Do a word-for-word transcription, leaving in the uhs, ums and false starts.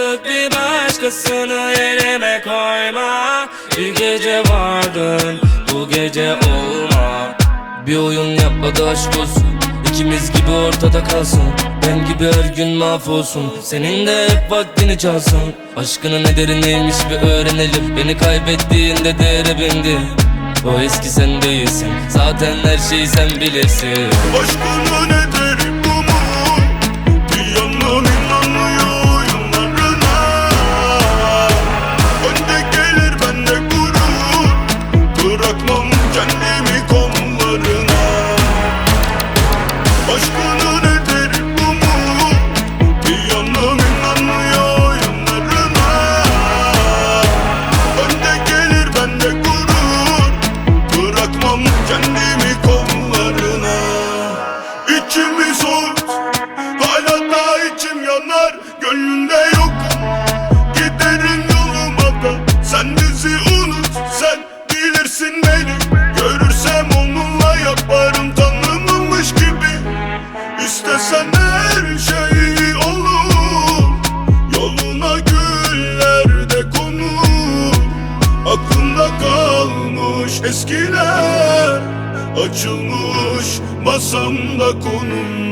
Artık bir başkasını yerime koyma. Bir gece vardın, bu gece olma. Bir oyun yapma da aşk olsun, İkimiz gibi ortada kalsın. Ben gibi her gün mahvolsun, senin de hep vaktini çalsın. Aşkının ederi neymiş bir öğrenelim. Beni kaybettiğinde değere bindi. O eski sen değilsin, zaten her şeyi sen bilirsin. Aşkının ederi bu mu? Bir yanım inanmıyor oyunlarına. Önde gelir bende gurur, bırakmam kendimi kollarına. Aşkının ederi bu mu? Bir yanım inanmıyor oyunlarına. Önde gelir bende gurur, bırakmam kendimi kollarına. İçimi soğut, hala da içim yanar. Gönlünde yokum, giderim yoluma da. Sen bizi unut, sen bilirsin beni. Görürsem onunla yaparım tanımamış gibi. İstesen her şey olur, yoluna güller de konur. Aklımda kalmış eskiler, açılmış masamda konum.